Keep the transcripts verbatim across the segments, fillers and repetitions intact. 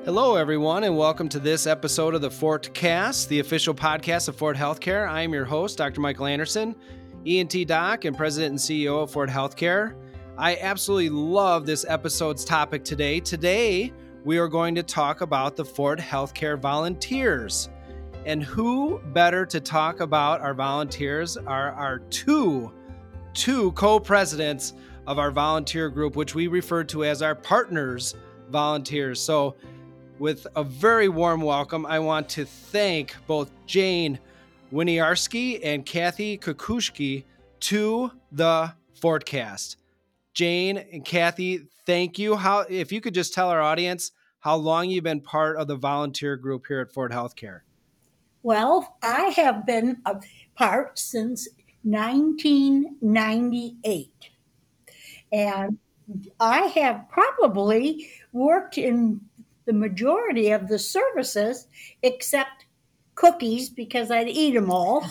Hello, everyone, and welcome to this episode of the FortCast, the official podcast of Fort Healthcare. I am your host, Doctor Michael Anderson, E N T doc and president and C E O of Fort Healthcare. I absolutely love this episode's topic today. Today, we are going to talk about the Fort Healthcare volunteers. And who better to talk about our volunteers are our two, two co-presidents of our volunteer group, which we refer to as our partners volunteers. So with a very warm welcome, I want to thank both Jane Winiarski and Kathy Kukushki to the FortCast. Jane and Kathy, thank you. How, if you could just tell our audience how long you've been part of the volunteer group here at Fort Healthcare. Well, I have been a part since nineteen ninety-eight. And I have probably worked in the majority of the services, except cookies, because I'd eat them all,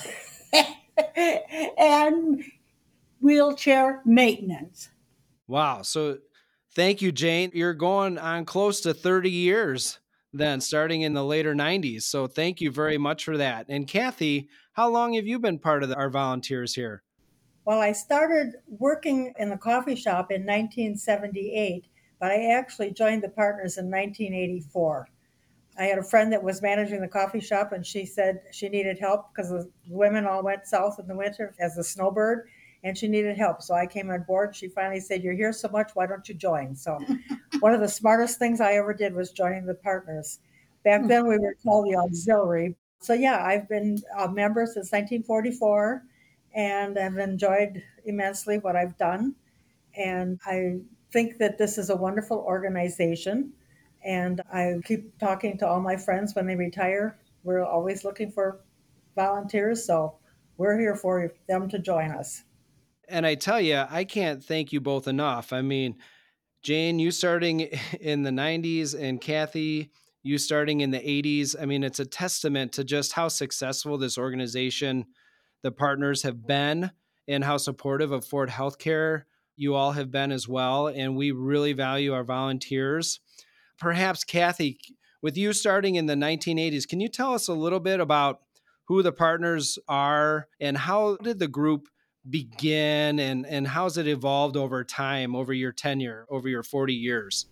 and wheelchair maintenance. Wow. So thank you, Jane. You're going on close to thirty years then, starting in the later nineties. So thank you very much for that. And Kathy, how long have you been part of the, our volunteers here? Well, I started working in the coffee shop in nineteen seventy-eight, but I actually joined the partners in nineteen eighty-four. I had a friend that was managing the coffee shop, and she said she needed help because the women all went south in the winter as a snowbird, and she needed help. So I came on board. She finally said, "You're here so much, why don't you join?" So one of the smartest things I ever did was joining the partners. Back then, we were called the auxiliary. So yeah, I've been a member since nineteen forty-four. And I've enjoyed immensely what I've done. And I think that this is a wonderful organization. And I keep talking to all my friends when they retire. We're always looking for volunteers, so we're here for them to join us. And I tell you, I can't thank you both enough. I mean, Jane, you starting in the nineties, and Kathy, you starting in the eighties. I mean, it's a testament to just how successful this organization, the partners, have been, and how supportive of Fort Healthcare you all have been as well. And we really value our volunteers. Perhaps, Kathy, with you starting in the nineteen eighties, can you tell us a little bit about who the partners are and how did the group begin, and, and how's it evolved over time, over your tenure, over your forty years?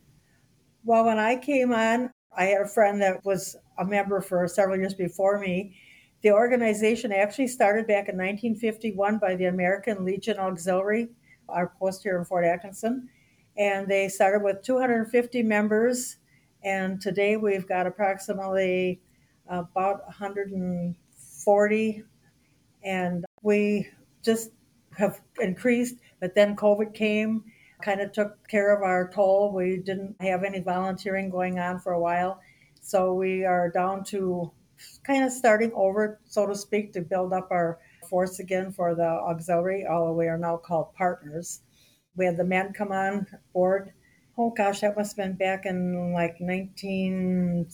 Well, when I came on, I had a friend that was a member for several years before me. The organization actually started back in nineteen fifty-one by the American Legion Auxiliary, our post here in Fort Atkinson. And they started with two hundred fifty members. And today we've got approximately about one hundred forty. And we just have increased. But then COVID came, kind of took care of our toll. We didn't have any volunteering going on for a while. So we are down to kind of starting over, so to speak, to build up our force again for the auxiliary, although we are now called partners. We had the men come on board. Oh gosh, that must have been back in like nineteen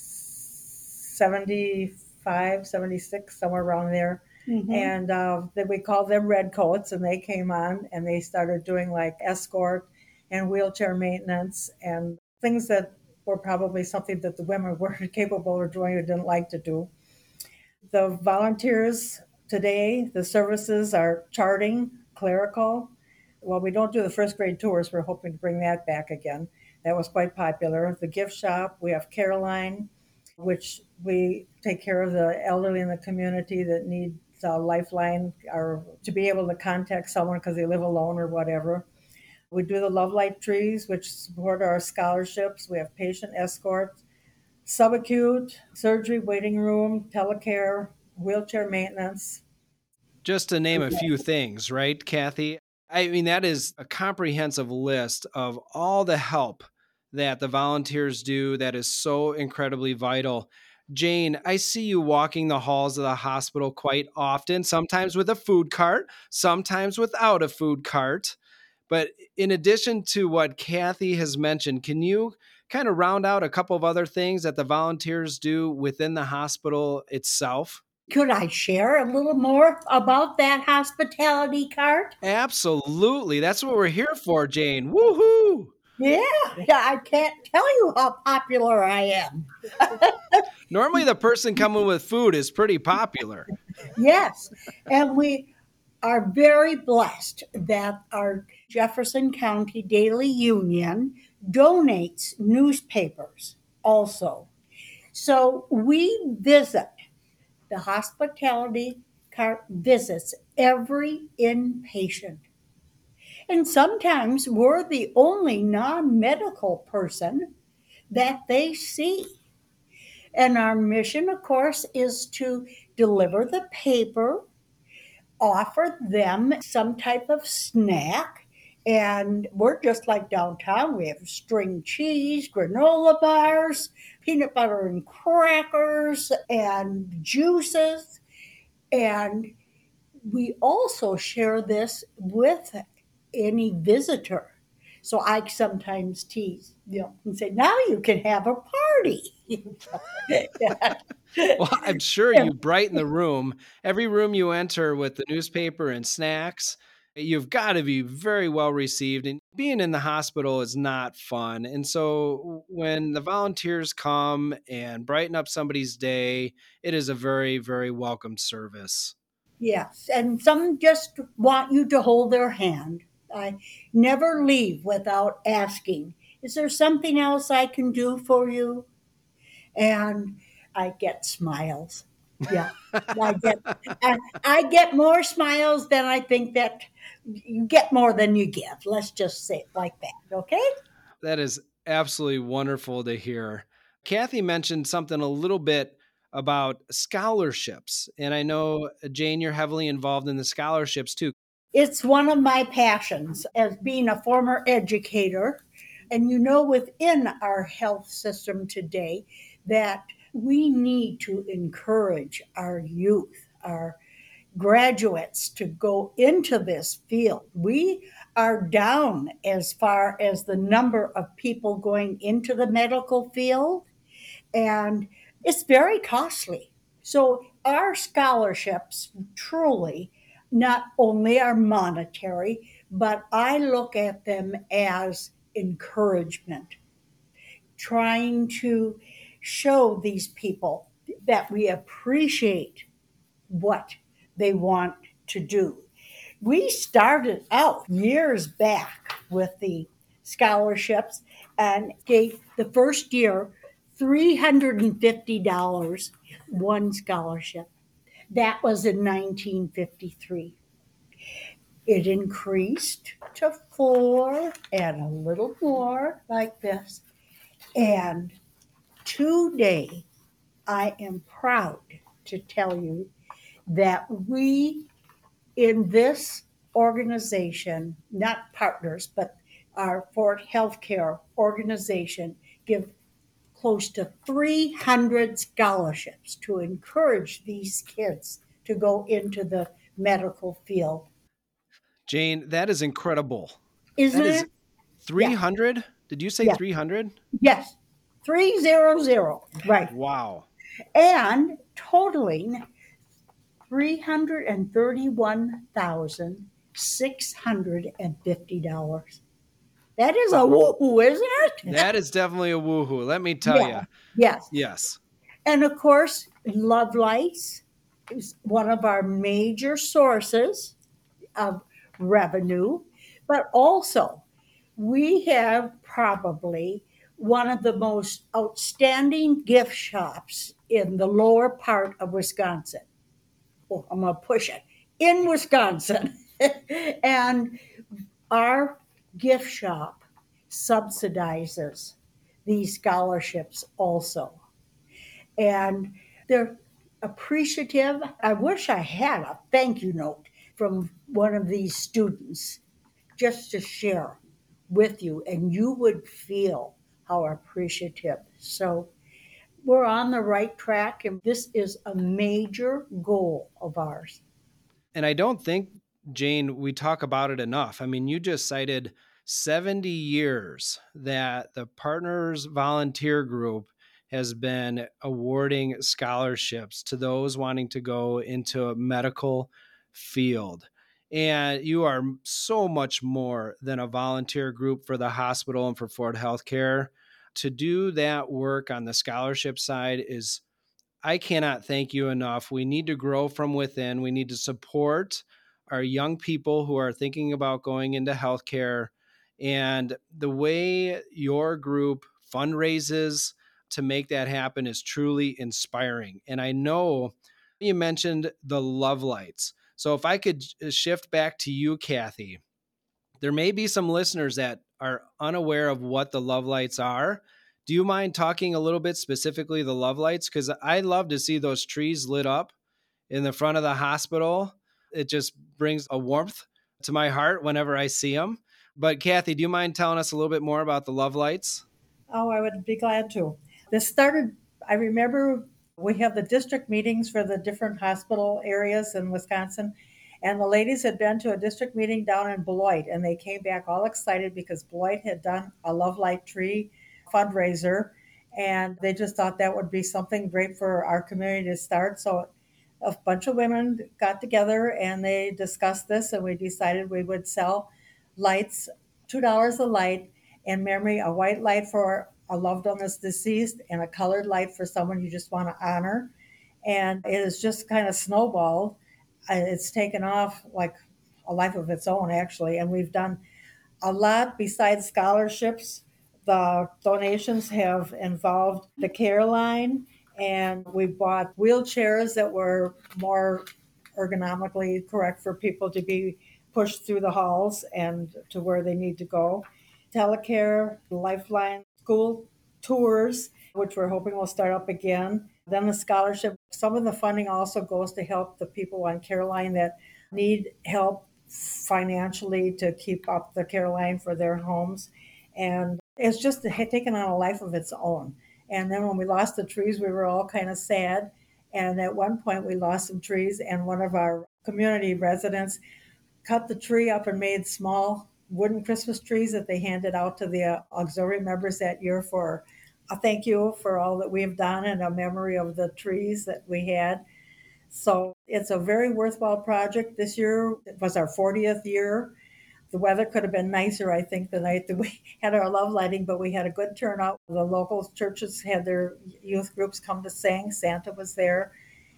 seventy-five, seventy-six, somewhere around there. Mm-hmm. And uh, then we called them Redcoats, and they came on and they started doing like escort and wheelchair maintenance and things that were probably something that the women weren't capable of doing or didn't like to do. The volunteers today, the services are charting, clerical. Well, we don't do the first grade tours. We're hoping to bring that back again. That was quite popular. The gift shop, we have Caroline, which we take care of the elderly in the community that need a lifeline or to be able to contact someone because they live alone or whatever. We do the Love Light Trees, which support our scholarships. We have patient escort, subacute, surgery waiting room, telecare, wheelchair maintenance. Just to name a few things, right, Kathy? I mean, that is a comprehensive list of all the help that the volunteers do that is so incredibly vital. Jane, I see you walking the halls of the hospital quite often, sometimes with a food cart, sometimes without a food cart. But in addition to what Kathy has mentioned, can you kind of round out a couple of other things that the volunteers do within the hospital itself? Could I share a little more about that hospitality cart? Absolutely. That's what we're here for, Jane. Woohoo! Yeah, yeah, I can't tell you how popular I am. Normally the person coming with food is pretty popular. Yes, and we are very blessed that our Jefferson County Daily Union donates newspapers also. So we visit the hospitality cart visits every inpatient. And sometimes we're the only non medical person that they see. And our mission, of course, is to deliver the paper, offer them some type of snack. And we're just like downtown. We have string cheese, granola bars, peanut butter and crackers, and juices. And we also share this with any visitor. So I sometimes tease, you know, and say, now you can have a party. Well, I'm sure you brighten the room. Every room you enter with the newspaper and snacks, you've got to be very well received. And being in the hospital is not fun. And so when the volunteers come and brighten up somebody's day, it is a very, very welcome service. Yes, and some just want you to hold their hand. I never leave without asking, is there something else I can do for you? And I get smiles. Yeah, I get I, I get more smiles than I think that you get more than you give. Let's just say it like that, okay? That is absolutely wonderful to hear. Kathy mentioned something a little bit about scholarships. And I know, Jane, you're heavily involved in the scholarships too. It's one of my passions as being a former educator. And you know, within our health system today, that we need to encourage our youth, our graduates to go into this field. We are down as far as the number of people going into the medical field, and it's very costly. So, our scholarships truly not only are monetary, but I look at them as encouragement, trying to show these people that we appreciate what they want to do. We started out years back with the scholarships and gave the first year three hundred fifty dollars one scholarship. That was in nineteen fifty-three. It increased to four and a little more like this. And today, I am proud to tell you that we in this organization, not partners, but our Fort Healthcare organization, give close to three hundred scholarships to encourage these kids to go into the medical field. Jane, that is incredible. Isn't That is it? Yeah. three hundred? Did you say Yeah. three hundred? Yes. three hundred. Right. Wow. And totaling three hundred thirty-one thousand six hundred fifty dollars. That is a woohoo, isn't it? That is definitely a woohoo. Let me tell Yeah. you. Yes. Yes. And of course, Love Lights is one of our major sources of revenue, but also we have probably one of the most outstanding gift shops in the lower part of Wisconsin. Oh, I'm going to push it in Wisconsin. And our gift shop subsidizes these scholarships also. And they're appreciative. I wish I had a thank you note from one of these students just to share with you, and you would feel how appreciative. So we're on the right track, and this is a major goal of ours. And I don't think, Jane, we talk about it enough. I mean, you just cited seventy years that the Partners Volunteer Group has been awarding scholarships to those wanting to go into a medical field. And you are so much more than a volunteer group for the hospital and for Ford Healthcare. To do that work on the scholarship side is, I cannot thank you enough. We need to grow from within. We need to support our young people who are thinking about going into healthcare. And the way your group fundraises to make that happen is truly inspiring. And I know you mentioned the Love Lights. So if I could shift back to you, Kathy, there may be some listeners that are unaware of what the Love Lights are. Do you mind talking a little bit specifically the Love Lights? Because I love to see those trees lit up in the front of the hospital. It just brings a warmth to my heart whenever I see them. But Kathy, do you mind telling us a little bit more about the Love Lights? Oh, I would be glad to. This started, I remember we have the district meetings for the different hospital areas in Wisconsin. And the ladies had been to a district meeting down in Beloit, and they came back all excited because Beloit had done a Love Light Tree fundraiser. And they just thought that would be something great for our community to start. So a bunch of women got together and they discussed this, and we decided we would sell lights, two dollars a light, in memory, a white light for a loved one that's deceased and a colored light for someone you just want to honor. And it has just kind of snowballed. It's taken off like a life of its own, actually. And we've done a lot besides scholarships. The donations have involved the care line, and we bought wheelchairs that were more ergonomically correct for people to be pushed through the halls and to where they need to go. Telecare, Lifeline, school tours, which we're hoping will start up again. Then the scholarship. Some of the funding also goes to help the people on Careline that need help financially to keep up the Careline for their homes. And it's just taken on a life of its own. And then when we lost the trees, we were all kind of sad. And at one point we lost some trees, and one of our community residents cut the tree up and made small wooden Christmas trees that they handed out to the auxiliary members that year for a thank you for all that we've done and a memory of the trees that we had. So it's a very worthwhile project. This year was our fortieth year. The weather could have been nicer, I think, the night that we had our love lighting, but we had a good turnout. The local churches had their youth groups come to sing. Santa was there.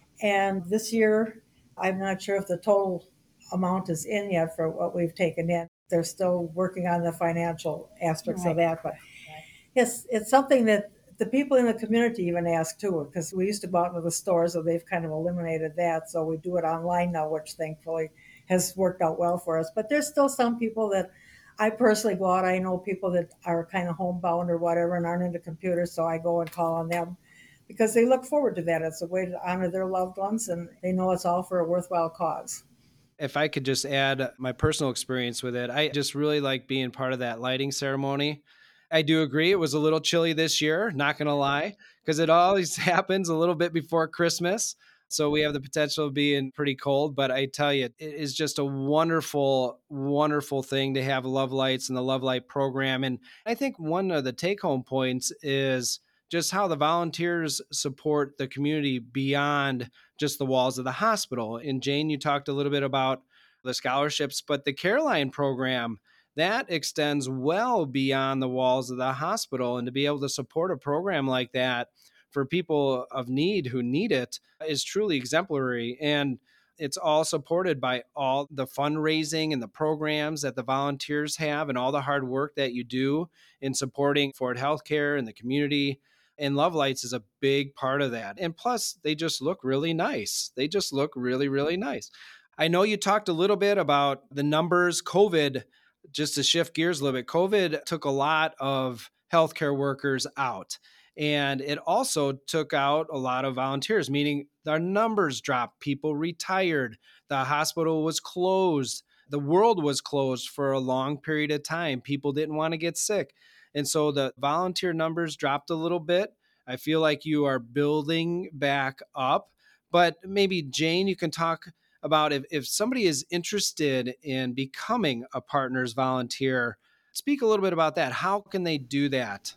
And this year, I'm not sure if the total amount is in yet for what we've taken in. They're still working on the financial aspects right. of that. But right. yes, it's something that the people in the community even ask too, because we used to go out into the stores, so they've kind of eliminated that. So we do it online now, which thankfully has worked out well for us. But there's still some people that I personally go out. I know people that are kind of homebound or whatever and aren't into computers, so I go and call on them because they look forward to that. It's a way to honor their loved ones, and they know it's all for a worthwhile cause. If I could just add my personal experience with it, I just really like being part of that lighting ceremony. I do agree it was a little chilly this year, not going to lie, because it always happens a little bit before Christmas. So we have the potential of being pretty cold, but I tell you, it is just a wonderful, wonderful thing to have Love Lights and the Love Light program. And I think one of the take-home points is just how the volunteers support the community beyond just the walls of the hospital. And Jane, you talked a little bit about the scholarships, but the Careline program, that extends well beyond the walls of the hospital. And to be able to support a program like that for people of need who need it is truly exemplary. And it's all supported by all the fundraising and the programs that the volunteers have and all the hard work that you do in supporting Ford Healthcare and the community. And Love Lights is a big part of that. And plus, they just look really nice. They just look really, really nice. I know you talked a little bit about the numbers. COVID, just to shift gears a little bit, COVID took a lot of healthcare workers out. And it also took out a lot of volunteers, meaning our numbers dropped. People retired. The hospital was closed. The world was closed for a long period of time. People didn't want to get sick. And so the volunteer numbers dropped a little bit. I feel like you are building back up. But maybe, Jane, you can talk about if, if somebody is interested in becoming a Partners volunteer, speak a little bit about that. How can they do that?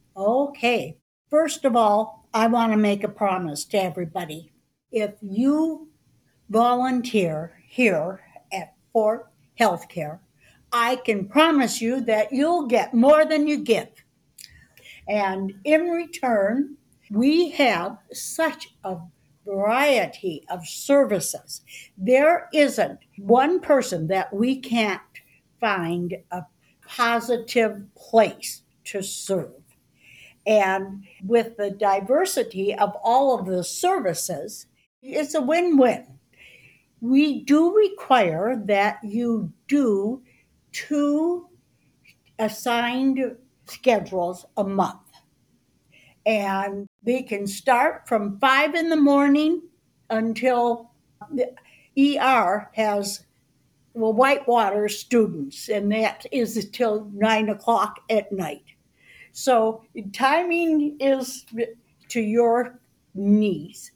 Okay. First of all, I want to make a promise to everybody. If you volunteer here at for healthcare, I can promise you that you'll get more than you give. And in return, we have such a variety of services. There isn't one person that we can't find a positive place to serve. And with the diversity of all of the services, it's a win-win. We do require that you do two assigned schedules a month. And they can start from five in the morning until the E R has, well, Whitewater students, and that is until nine o'clock at night. So timing is to your needs.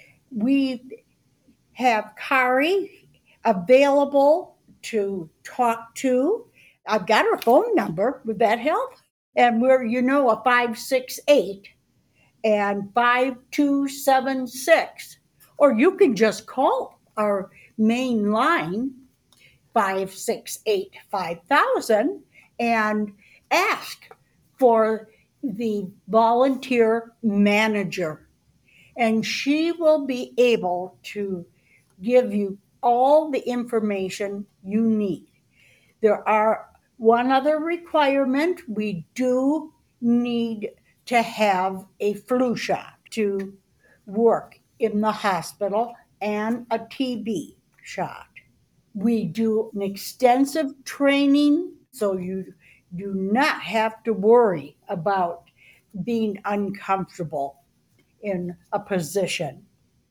We have Kari available to talk to. I've got her phone number. Would that help? And we're, you know, a five six eight and five two seven six. Or you can just call our main line, five six eight five thousand, and ask for the volunteer manager. And she will be able to give you all the information you need. There are one other requirement. We do need to have a flu shot to work in the hospital and a T B shot. We do an extensive training, so you do not have to worry about being uncomfortable in a position.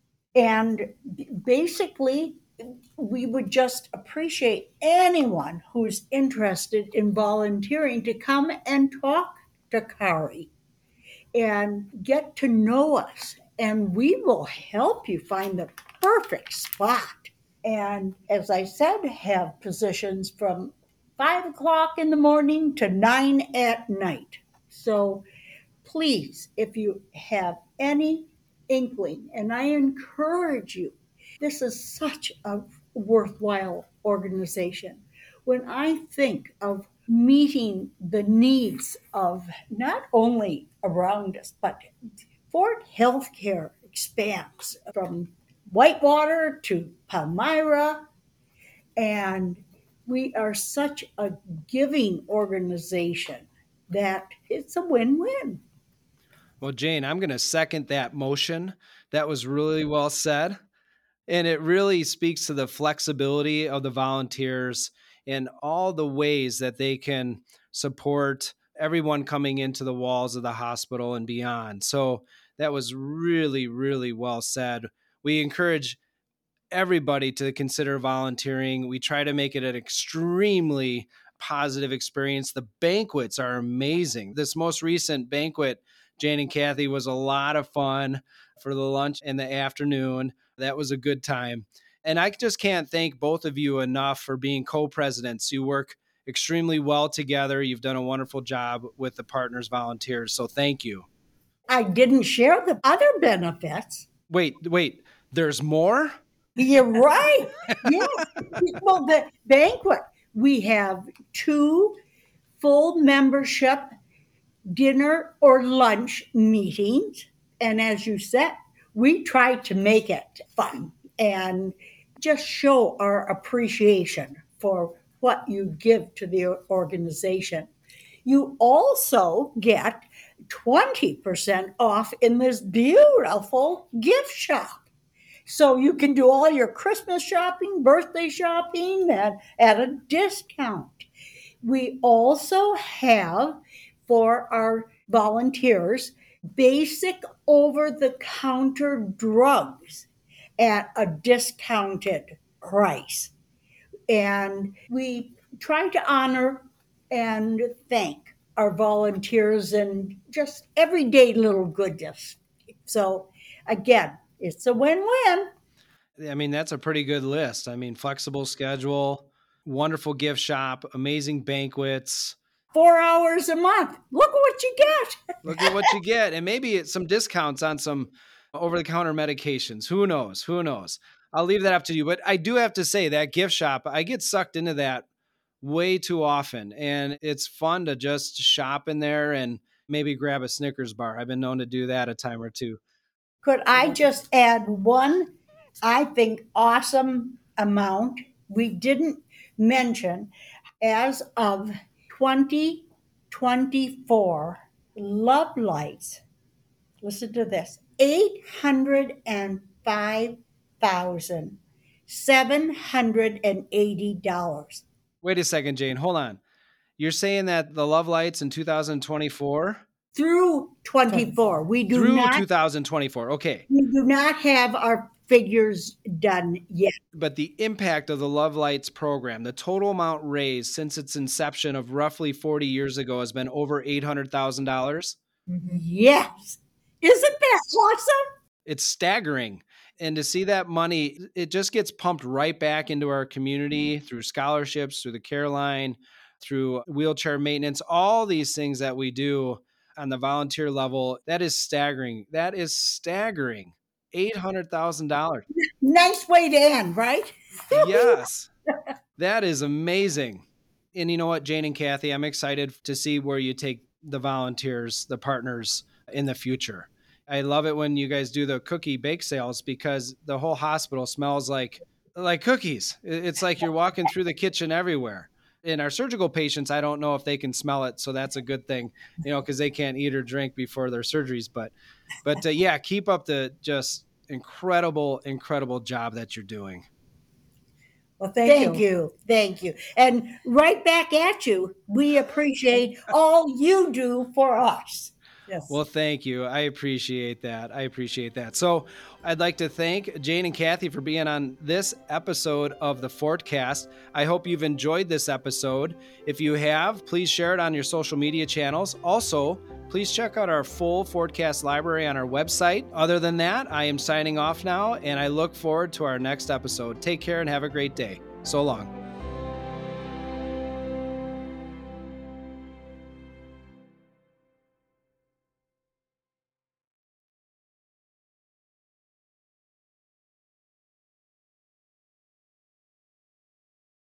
And basically, we would just appreciate anyone who's interested in volunteering to come and talk to Kari and get to know us. And we will help you find the perfect spot. And as I said, have positions from five o'clock in the morning to nine at night. So please, if you have any inkling, and I encourage you, this is such a worthwhile organization. When I think of meeting the needs of not only around us, but Fort Healthcare expands from Whitewater to Palmyra, and we are such a giving organization that it's a win-win. Well, Jane, I'm going to second that motion. That was really well said. And it really speaks to the flexibility of the volunteers and all the ways that they can support everyone coming into the walls of the hospital and beyond. So that was really, really well said. We encourage everybody to consider volunteering. We try to make it an extremely positive experience. The banquets are amazing. This most recent banquet, Jane and Kathy, was a lot of fun for the lunch in the afternoon. That was a good time. And I just can't thank both of you enough for being co-presidents. You work extremely well together. You've done a wonderful job with the Partners Volunteers. So thank you. I didn't share the other benefits. Wait, wait, there's more? You're right. Yes. Well, the banquet, we have two full membership dinner or lunch meetings. And as you said, we try to make it fun and just show our appreciation for what you give to the organization. You also get twenty percent off in this beautiful gift shop. So you can do all your Christmas shopping, birthday shopping at, at a discount. We also have, for our volunteers, basic over-the-counter drugs at a discounted price. And we try to honor and thank our volunteers and just everyday little goodness. So again, it's a win-win. I mean, that's a pretty good list. I mean, flexible schedule, wonderful gift shop, amazing banquets. Four hours a month. Look what you get. Look at what you get. And maybe it's some discounts on some over-the-counter medications. Who knows? Who knows? I'll leave that up to you. But I do have to say that gift shop, I get sucked into that way too often. And it's fun to just shop in there and maybe grab a Snickers bar. I've been known to do that a time or two. Could I just add one, I think, awesome amount we didn't mention? As of twenty twenty-four, Love Lights, listen to this, eight hundred five thousand seven hundred eighty dollars. Wait a second, Jane. Hold on. You're saying that the Love Lights in two thousand twenty-four? Through twenty-four. We do Through not two thousand twenty-four. Okay. we do not have our figures done yet. But the impact of the Love Lights program, the total amount raised since its inception of roughly forty years ago has been over eight hundred thousand dollars. Yes. Isn't that awesome? It's staggering. And to see that money, it just gets pumped right back into our community through scholarships, through the Care Line, through wheelchair maintenance, all these things that we do on the volunteer level. That is staggering. That is staggering. eight hundred thousand dollars. Nice way to end, right? Yes. That is amazing. And you know what, Jane and Kathy, I'm excited to see where you take the volunteers, the partners in the future. I love it when you guys do the cookie bake sales because the whole hospital smells like like cookies. It's like you're walking through the kitchen everywhere. In our surgical patients, I don't know if they can smell it, so that's a good thing, you know, because they can't eat or drink before their surgeries. But, but uh, yeah, keep up the just incredible, incredible job that you're doing. Well, thank, Thank you. you. Thank you. And right back at you. We appreciate all you do for us. Yes. Well, thank you. I appreciate that. I appreciate that. So I'd like to thank Jane and Kathy for being on this episode of the Fortcast. I hope you've enjoyed this episode. If you have, please share it on your social media channels. Also, please check out our full Fortcast library on our website. Other than that, I am signing off now, and I look forward to our next episode. Take care and have a great day. So long.